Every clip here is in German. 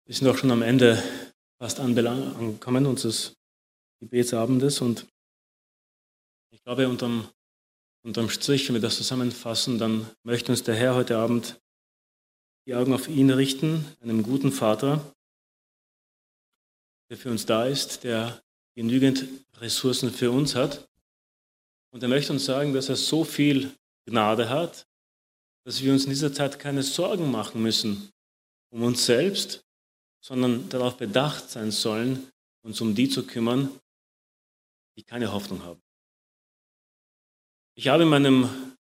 Wir sind auch schon am Ende fast angekommen unseres Gebetsabendes und ich glaube, unterm Strich, wenn wir das zusammenfassen, dann möchte uns der Herr heute Abend die Augen auf ihn richten, einem guten Vater, der für uns da ist, der genügend Ressourcen für uns hat. Und er möchte uns sagen, dass er so viel Gnade hat, dass wir uns in dieser Zeit keine Sorgen machen müssen um uns selbst, sondern darauf bedacht sein sollen, uns um die zu kümmern, die keine Hoffnung haben. Ich habe in meinem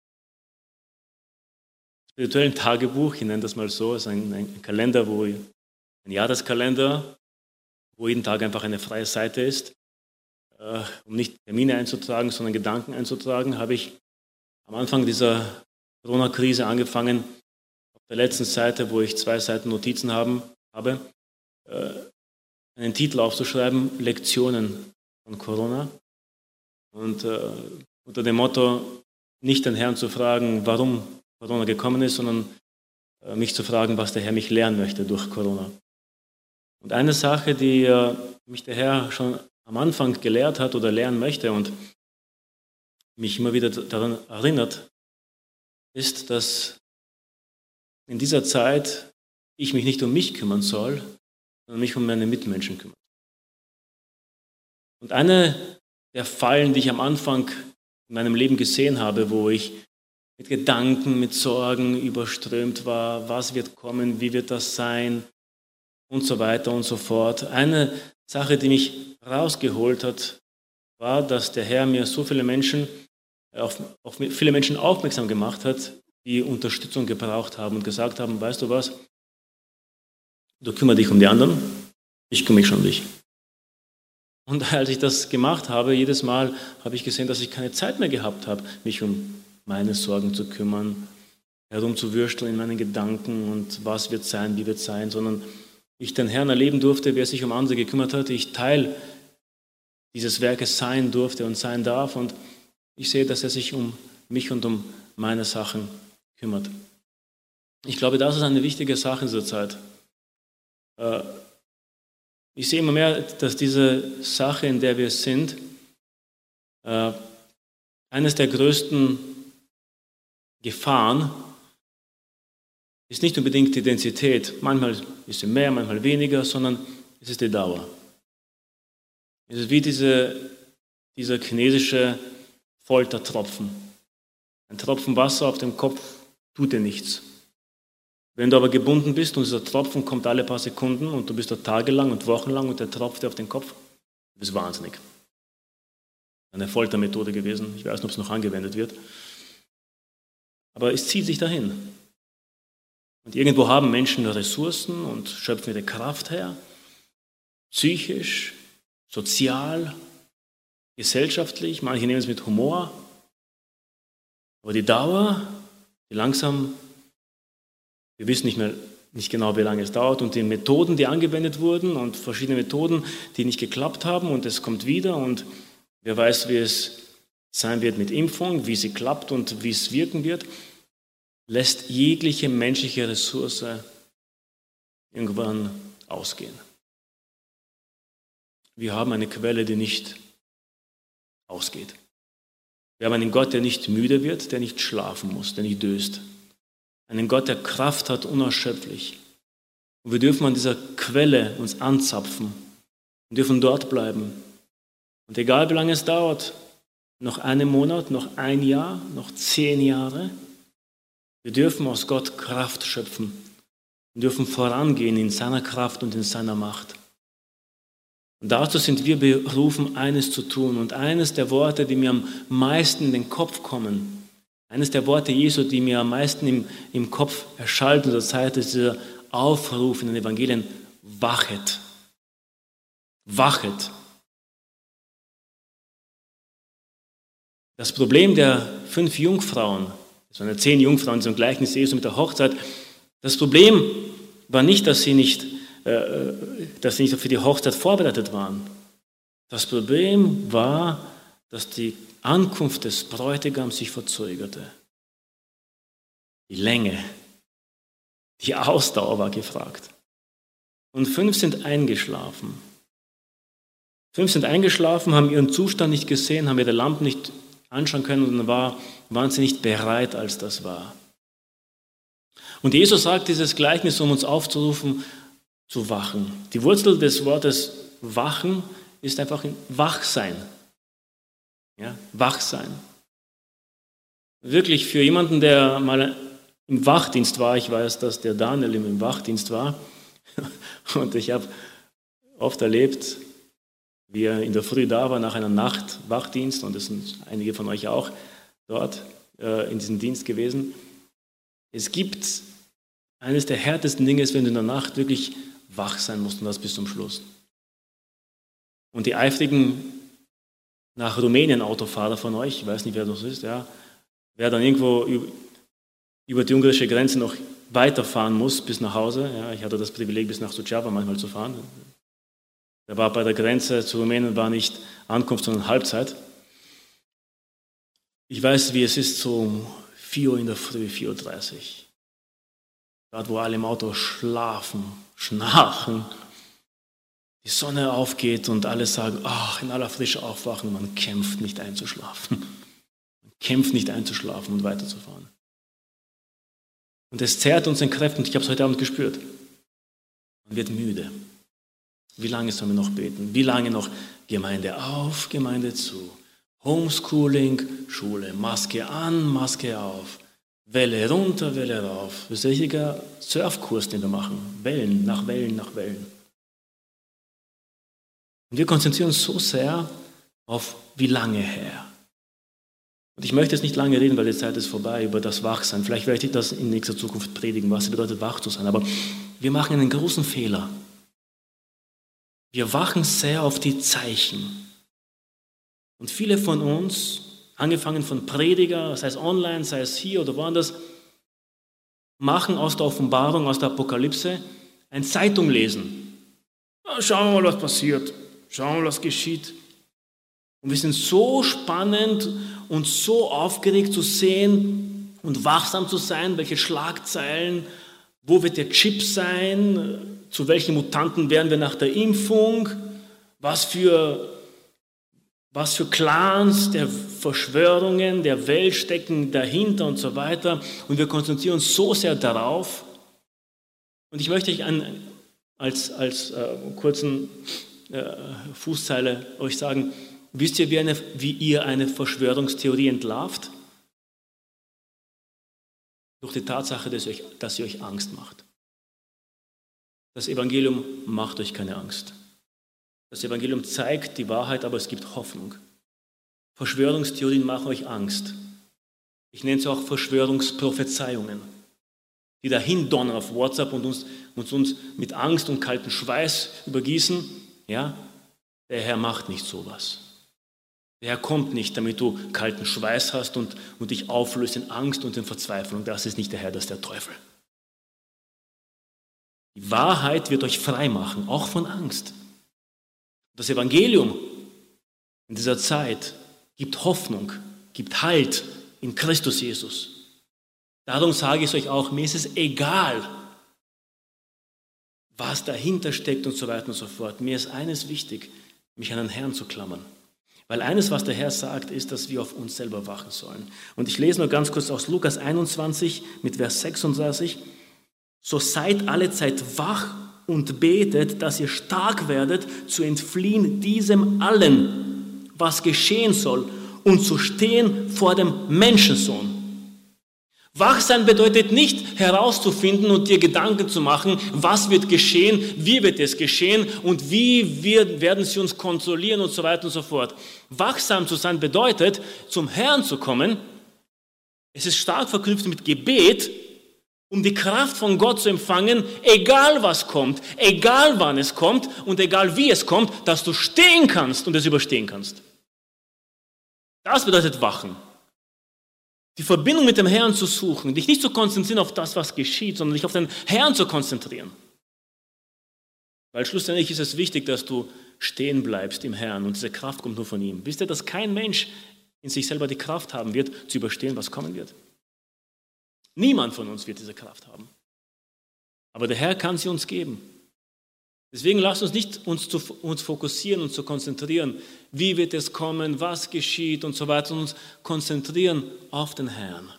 spirituellen Tagebuch, ich nenne das mal so, es ist ein Kalender, ein Jahreskalender, wo jeden Tag einfach eine freie Seite ist, um nicht Termine einzutragen, sondern Gedanken einzutragen, habe ich am Anfang dieser Corona-Krise angefangen, auf der letzten Seite, wo ich 2 Seiten Notizen habe, einen Titel aufzuschreiben, Lektionen von Corona. Und unter dem Motto, nicht den Herrn zu fragen, warum Corona gekommen ist, sondern mich zu fragen, was der Herr mich lernen möchte durch Corona. Und eine Sache, die mich der Herr schon am Anfang gelehrt hat oder lernen möchte und mich immer wieder daran erinnert, ist, dass in dieser Zeit ich mich nicht um mich kümmern soll, sondern mich um meine Mitmenschen kümmern. Und eine der Fallen, die ich am Anfang in meinem Leben gesehen habe, wo ich mit Gedanken, mit Sorgen überströmt war, was wird kommen, wie wird das sein und so weiter und so fort. Eine Sache, die mich rausgeholt hat, war, dass der Herr mir so viele Menschen, auf viele Menschen aufmerksam gemacht hat, die Unterstützung gebraucht haben und gesagt haben, weißt du was, du kümmerst dich um die anderen, ich kümmere mich schon um dich. Und als ich das gemacht habe, jedes Mal habe ich gesehen, dass ich keine Zeit mehr gehabt habe, mich um meine Sorgen zu kümmern, herumzuwürsteln in meinen Gedanken und was wird sein, wie wird sein, sondern ich den Herrn erleben durfte, wer sich um andere gekümmert hat, ich Teil dieses Werkes sein durfte und sein darf und ich sehe, dass er sich um mich und um meine Sachen kümmert. Ich glaube, das ist eine wichtige Sache in dieser Zeit. Ich sehe immer mehr, dass diese Sache, in der wir sind, eines der größten Gefahren ist nicht unbedingt die Intensität. Manchmal ist sie mehr, manchmal weniger, sondern es ist die Dauer. Es ist wie dieser chinesische Foltertropfen. Ein Tropfen Wasser auf dem Kopf tut dir nichts. Wenn du aber gebunden bist und dieser Tropfen kommt alle paar Sekunden und du bist da tagelang und wochenlang und der tropft dir auf den Kopf, du bist wahnsinnig. Eine Foltermethode gewesen. Ich weiß nicht, ob es noch angewendet wird. Aber es zieht sich dahin. Und irgendwo haben Menschen Ressourcen und schöpfen ihre Kraft her. Psychisch, sozial, gesellschaftlich. Manche nehmen es mit Humor. Aber die Dauer, die langsam, wir wissen nicht genau, wie lange es dauert und die Methoden, die angewendet wurden und verschiedene Methoden, die nicht geklappt haben und es kommt wieder und wer weiß, wie es sein wird mit Impfung, wie sie klappt und wie es wirken wird, lässt jegliche menschliche Ressource irgendwann ausgehen. Wir haben eine Quelle, die nicht ausgeht. Wir haben einen Gott, der nicht müde wird, der nicht schlafen muss, der nicht döst. Einen Gott, der Kraft hat, unerschöpflich. Und wir dürfen an dieser Quelle uns anzapfen und dürfen dort bleiben. Und egal wie lange es dauert, noch einen Monat, noch ein Jahr, noch 10 Jahre, wir dürfen aus Gott Kraft schöpfen und dürfen vorangehen in seiner Kraft und in seiner Macht. Und dazu sind wir berufen, eines zu tun. Und eines der Worte, die mir am meisten in den Kopf kommen, eines der Worte Jesu, die mir am meisten im Kopf erschallt in der Zeit, ist dieser Aufruf in den Evangelien, wachet. Wachet. Das Problem der 5 Jungfrauen, das waren ja 10 Jungfrauen zum Gleichnis Jesu mit der Hochzeit, das Problem war nicht, dass sie nicht für die Hochzeit vorbereitet waren. Das Problem war, dass die Ankunft des Bräutigams sich verzögerte. Die Länge, die Ausdauer war gefragt. und 5 sind eingeschlafen. 5 sind eingeschlafen, haben ihren Zustand nicht gesehen, haben ihre Lampen nicht anschauen können und dann waren sie nicht bereit, als das war. Und Jesus sagt dieses Gleichnis, um uns aufzurufen, zu wachen. Die Wurzel des Wortes wachen ist einfach Wachsein. Ja, Wachsein. Wirklich für jemanden, der mal im Wachdienst war, ich weiß, dass der Daniel im Wachdienst war und ich habe oft erlebt, wie er in der Früh da war nach einer Nacht Wachdienst und das sind einige von euch auch dort in diesem Dienst gewesen. Es gibt eines der härtesten Dinge, ist, wenn du in der Nacht wirklich wach sein musst und das bis zum Schluss. Und die eifrigen nach Rumänien Autofahrer von euch, ich weiß nicht, wer das ist, ja, wer dann irgendwo über die ungarische Grenze noch weiterfahren muss bis nach Hause. Ja, ich hatte das Privileg, bis nach Suceava manchmal zu fahren. Da war bei der Grenze zu Rumänien war nicht Ankunft, sondern Halbzeit. Ich weiß, wie es ist, so um 4 Uhr in der Früh, 4:30 Uhr. Dort, wo alle im Auto schlafen, schnarchen, die Sonne aufgeht und alle sagen, ach, in aller Frische aufwachen, man kämpft nicht einzuschlafen. Man kämpft nicht einzuschlafen und weiterzufahren. Und es zerrt uns in Kräften, und ich habe es heute Abend gespürt. Man wird müde. Wie lange sollen wir noch beten? Wie lange noch Gemeinde auf, Gemeinde zu? Homeschooling, Schule, Maske an, Maske auf. Welle runter, Welle rauf. Das ist ein richtiger Surfkurs, den wir machen. Wellen nach Wellen nach Wellen. Und wir konzentrieren uns so sehr auf wie lange her. Und ich möchte jetzt nicht lange reden, weil die Zeit ist vorbei, über das Wachsein. Vielleicht werde ich das in nächster Zukunft predigen, was es bedeutet, wach zu sein. Aber wir machen einen großen Fehler. Wir wachen sehr auf die Zeichen. Und viele von uns, angefangen von Prediger, sei es online, sei es hier oder woanders, machen aus der Offenbarung, aus der Apokalypse ein Zeitunglesen. Schauen wir mal, was passiert. Schauen wir mal, was geschieht. Und wir sind so spannend und so aufgeregt zu sehen und wachsam zu sein, welche Schlagzeilen, wo wird der Chip sein, zu welchen Mutanten werden wir nach der Impfung, was für Clans der Verschwörungen der Welt stecken dahinter und so weiter. Und wir konzentrieren uns so sehr darauf. Und ich möchte euch als kurzen Fußzeile euch sagen, wisst ihr, wie ihr eine Verschwörungstheorie entlarvt? Durch die Tatsache, dass sie euch Angst macht. Das Evangelium macht euch keine Angst. Das Evangelium zeigt die Wahrheit, aber es gibt Hoffnung. Verschwörungstheorien machen euch Angst. Ich nenne es auch Verschwörungsprophezeiungen, die dahin donnern auf WhatsApp und uns mit Angst und kaltem Schweiß übergießen. Ja, der Herr macht nicht sowas. Der Herr kommt nicht, damit du kalten Schweiß hast und dich auflöst in Angst und in Verzweiflung. Das ist nicht der Herr, das ist der Teufel. Die Wahrheit wird euch frei machen, auch von Angst. Das Evangelium in dieser Zeit gibt Hoffnung, gibt Halt in Christus Jesus. Darum sage ich es euch auch, mir ist es egal, was dahinter steckt und so weiter und so fort. Mir ist eines wichtig, mich an den Herrn zu klammern. Weil eines, was der Herr sagt, ist, dass wir auf uns selber wachen sollen. Und ich lese nur ganz kurz aus Lukas 21 mit Vers 36. So seid alle Zeit wach und betet, dass ihr stark werdet, zu entfliehen diesem allen, was geschehen soll, und zu stehen vor dem Menschensohn. Wachsein bedeutet nicht herauszufinden und dir Gedanken zu machen, was wird geschehen, wie wird es geschehen und wie werden sie uns kontrollieren und so weiter und so fort. Wachsam zu sein bedeutet, zum Herrn zu kommen. Es ist stark verknüpft mit Gebet, um die Kraft von Gott zu empfangen, egal was kommt, egal wann es kommt und egal wie es kommt, dass du stehen kannst und es überstehen kannst. Das bedeutet Wachen. Die Verbindung mit dem Herrn zu suchen, dich nicht zu konzentrieren auf das, was geschieht, sondern dich auf den Herrn zu konzentrieren. Weil schlussendlich ist es wichtig, dass du stehen bleibst im Herrn und diese Kraft kommt nur von ihm. Wisst ihr, dass kein Mensch in sich selber die Kraft haben wird, zu überstehen, was kommen wird? Niemand von uns wird diese Kraft haben. Aber der Herr kann sie uns geben. Deswegen lasst uns nicht uns fokussieren und zu konzentrieren, wie wird es kommen, was geschieht und so weiter, sondern uns konzentrieren auf den Herrn.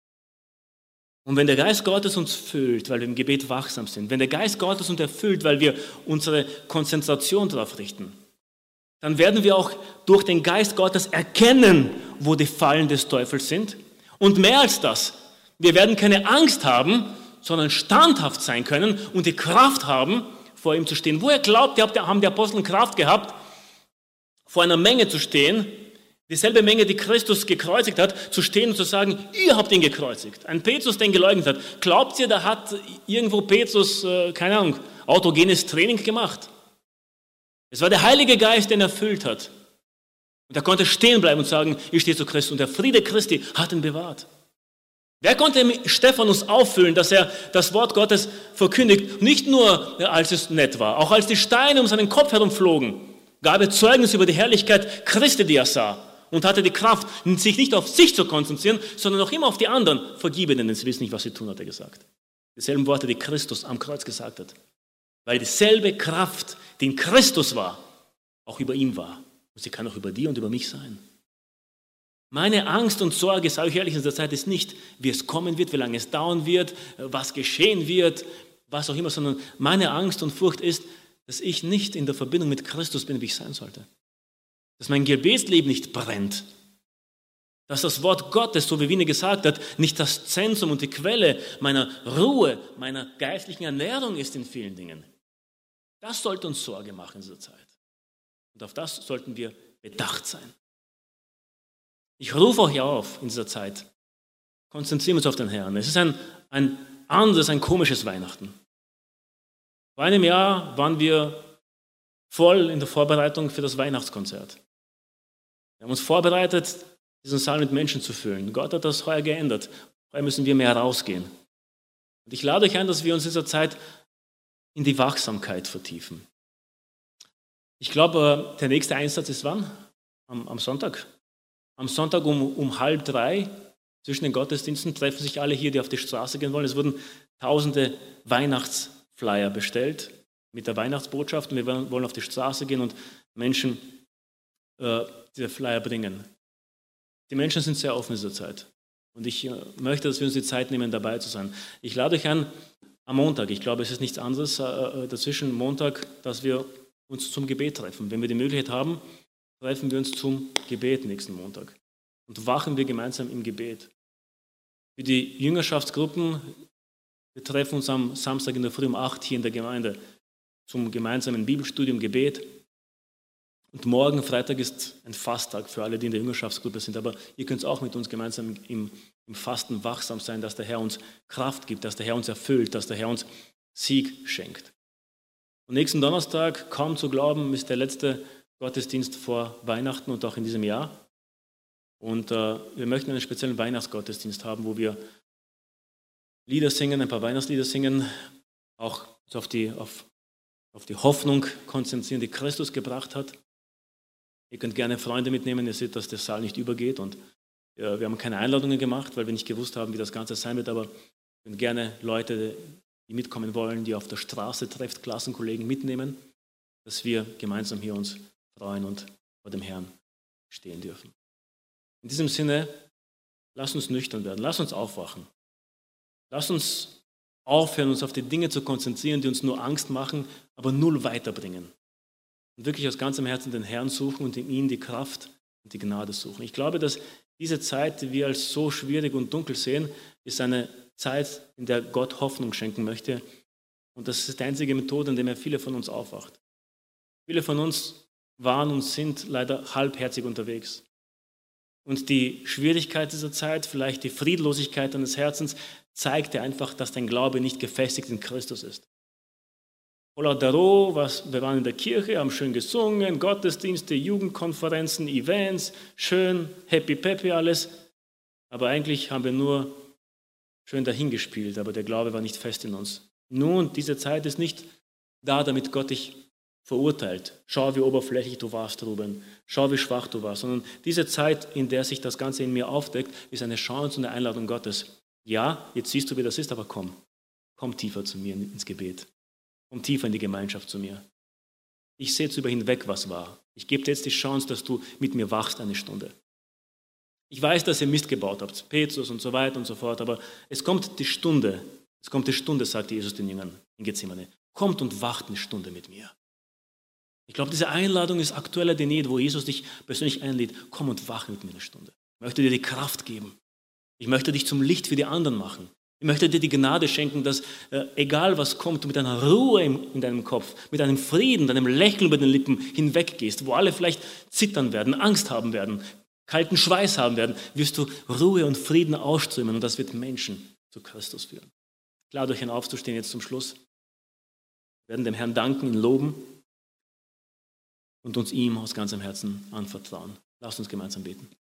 Und wenn der Geist Gottes uns füllt, weil wir im Gebet wachsam sind, wenn der Geist Gottes uns erfüllt, weil wir unsere Konzentration darauf richten, dann werden wir auch durch den Geist Gottes erkennen, wo die Fallen des Teufels sind. Und mehr als das, wir werden keine Angst haben, sondern standhaft sein können und die Kraft haben, vor ihm zu stehen. Woher glaubt ihr, haben die Apostel Kraft gehabt, vor einer Menge zu stehen, dieselbe Menge, die Christus gekreuzigt hat, zu stehen und zu sagen, ihr habt ihn gekreuzigt. Ein Petrus, der ihn geleugnet hat. Glaubt ihr, da hat irgendwo Petrus, keine Ahnung, autogenes Training gemacht? Es war der Heilige Geist, der ihn erfüllt hat. Und er konnte stehen bleiben und sagen, ich stehe zu Christus. Und der Friede Christi hat ihn bewahrt. Wer konnte Stephanus auffüllen, dass er das Wort Gottes verkündigt? Nicht nur, als es nett war, auch als die Steine um seinen Kopf herumflogen, gab er Zeugnis über die Herrlichkeit Christi, die er sah. Und hatte die Kraft, sich nicht auf sich zu konzentrieren, sondern auch immer auf die anderen. Vergib ihnen, denn sie wissen nicht, was sie tun, hat er gesagt. Dieselben Worte, die Christus am Kreuz gesagt hat. Weil dieselbe Kraft, die in Christus war, auch über ihm war. Und sie kann auch über dir und über mich sein. Meine Angst und Sorge, sage ich ehrlich, in dieser Zeit ist nicht, wie es kommen wird, wie lange es dauern wird, was geschehen wird, was auch immer, sondern meine Angst und Furcht ist, dass ich nicht in der Verbindung mit Christus bin, wie ich sein sollte. Dass mein Gebetsleben nicht brennt. Dass das Wort Gottes, so wie Wiener gesagt hat, nicht das Zentrum und die Quelle meiner Ruhe, meiner geistlichen Ernährung ist in vielen Dingen. Das sollte uns Sorge machen in dieser Zeit. Und auf das sollten wir bedacht sein. Ich rufe euch auf in dieser Zeit. Konzentrieren wir uns auf den Herrn. Es ist ein anderes, ein komisches Weihnachten. Vor einem Jahr waren wir voll in der Vorbereitung für das Weihnachtskonzert. Wir haben uns vorbereitet, diesen Saal mit Menschen zu füllen. Gott hat das heuer geändert. Heuer müssen wir mehr rausgehen. Und ich lade euch ein, dass wir uns in dieser Zeit in die Wachsamkeit vertiefen. Ich glaube, der nächste Einsatz ist wann? Am Sonntag. Am Sonntag um 2:30 zwischen den Gottesdiensten treffen sich alle hier, die auf die Straße gehen wollen. Es wurden tausende Weihnachtsflyer bestellt mit der Weihnachtsbotschaft und wir wollen auf die Straße gehen und Menschen diese Flyer bringen. Die Menschen sind sehr offen in dieser Zeit und ich möchte, dass wir uns die Zeit nehmen, dabei zu sein. Ich lade euch an, am Montag, ich glaube, es ist nichts anderes dazwischen Montag, dass wir uns zum Gebet treffen. Wenn wir die Möglichkeit haben, treffen wir uns zum Gebet nächsten Montag und wachen wir gemeinsam im Gebet. Für die Jüngerschaftsgruppen, wir treffen uns am Samstag in der Früh um 8 hier in der Gemeinde zum gemeinsamen Bibelstudium, Gebet. Und morgen, Freitag, ist ein Fasttag für alle, die in der Jüngerschaftsgruppe sind. Aber ihr könnt auch mit uns gemeinsam im Fasten wachsam sein, dass der Herr uns Kraft gibt, dass der Herr uns erfüllt, dass der Herr uns Sieg schenkt. Und nächsten Donnerstag, kaum zu glauben, ist der letzte Gottesdienst vor Weihnachten und auch in diesem Jahr. Und wir möchten einen speziellen Weihnachtsgottesdienst haben, wo wir Lieder singen, ein paar Weihnachtslieder singen, auch auf die Hoffnung konzentrieren, die Christus gebracht hat. Ihr könnt gerne Freunde mitnehmen, ihr seht, dass der Saal nicht übergeht und wir haben keine Einladungen gemacht, weil wir nicht gewusst haben, wie das Ganze sein wird, aber ihr könnt gerne Leute, die mitkommen wollen, die ihr auf der Straße trefft, Klassenkollegen mitnehmen, dass wir gemeinsam hier uns freuen und vor dem Herrn stehen dürfen. In diesem Sinne, lasst uns nüchtern werden, lasst uns aufwachen. Lasst uns aufhören, uns auf die Dinge zu konzentrieren, die uns nur Angst machen, aber null weiterbringen. Und wirklich aus ganzem Herzen den Herrn suchen und in ihm die Kraft und die Gnade suchen. Ich glaube, dass diese Zeit, die wir als so schwierig und dunkel sehen, ist eine Zeit, in der Gott Hoffnung schenken möchte. Und das ist die einzige Methode, in der er viele von uns aufwacht. Viele von uns waren und sind leider halbherzig unterwegs. Und die Schwierigkeit dieser Zeit, vielleicht die Friedlosigkeit deines Herzens, zeigt dir einfach, dass dein Glaube nicht gefestigt in Christus ist. Voller Daro, wir waren in der Kirche, haben schön gesungen, Gottesdienste, Jugendkonferenzen, Events, schön, happy peppy alles. Aber eigentlich haben wir nur schön dahingespielt, aber der Glaube war nicht fest in uns. Nun, diese Zeit ist nicht da, damit Gott dich verurteilt. Schau, wie oberflächlich du warst, Ruben. Schau, wie schwach du warst. Sondern diese Zeit, in der sich das Ganze in mir aufdeckt, ist eine Chance und eine Einladung Gottes. Ja, jetzt siehst du, wie das ist, aber komm tiefer zu mir ins Gebet. Komm tiefer in die Gemeinschaft zu mir. Ich sehe jetzt über hinweg, was war. Ich gebe dir jetzt die Chance, dass du mit mir wachst eine Stunde. Ich weiß, dass ihr Mist gebaut habt, Petrus und so weiter und so fort, aber es kommt die Stunde, sagt Jesus den Jüngern in Gethsemane. Kommt und wacht eine Stunde mit mir. Ich glaube, diese Einladung ist aktueller denn je, wo Jesus dich persönlich einlädt. Komm und wach mit mir eine Stunde. Ich möchte dir die Kraft geben. Ich möchte dich zum Licht für die anderen machen. Ich möchte dir die Gnade schenken, dass egal was kommt, du mit einer Ruhe in deinem Kopf, mit einem Frieden, deinem Lächeln über den Lippen hinweggehst, wo alle vielleicht zittern werden, Angst haben werden, kalten Schweiß haben werden, wirst du Ruhe und Frieden ausströmen und das wird Menschen zu Christus führen. Ich lade euch ein, aufzustehen jetzt zum Schluss. Wir werden dem Herrn danken, ihn loben und uns ihm aus ganzem Herzen anvertrauen. Lasst uns gemeinsam beten.